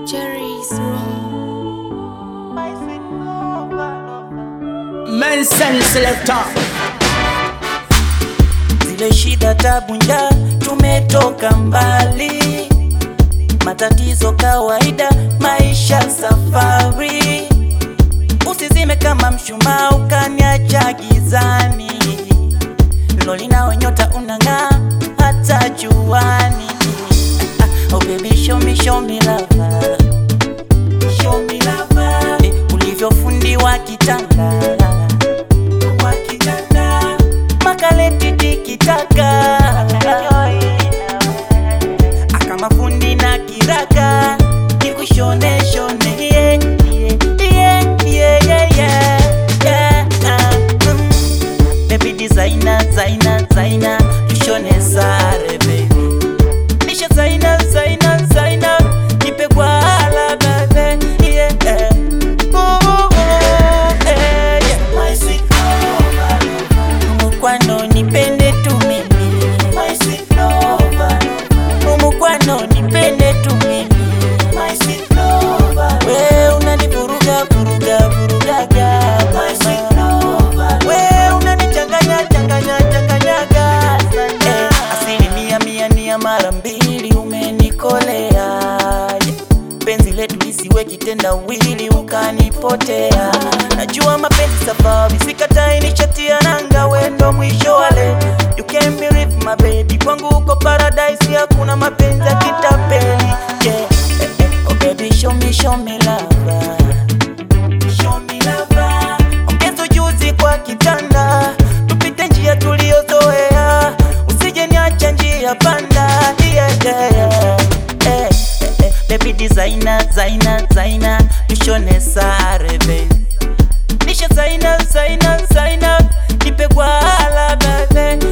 Jerry's room. Mensen selector. Zile shida tabu njaa tumetoka mbali, matatizo kawaida, maisha safari. Usizime kama mshumaa ukaniacha gizani, lolina nyota unang'aa hata juani. Oh baby show me love, show me love. Ulivyofundiwa kitanda, makaleti tikitaka, akama fundi na kiraka, nikushone shone, baby designer, tushone sare baby. Nisha zaina, nipe kwa hala baby, my sweet lover, kwano nipende tu mimi, my sweet lover, kwano nipende tu mimi, my sweet lover. We unanivuruga my sweet lover. We unanichanganya asilimia mia mara mbili umenikolea. Penzi letu lisiwe kitendawili ukanipotea. Najua mapenzi safari, sikatai nishatia nanga, wendo mwisho wale. You can't believe my baby, kwangu uko paradise, hakuna mapenzi ya kitapeli. Oh baby show me love, show me love. Ongeza ujuzi kwa kitanda, tupite njia tuliozoea, usije niacha njia panda. Baby designer, tushone sare baby. Nisha zaina, nipe kwa hala baby.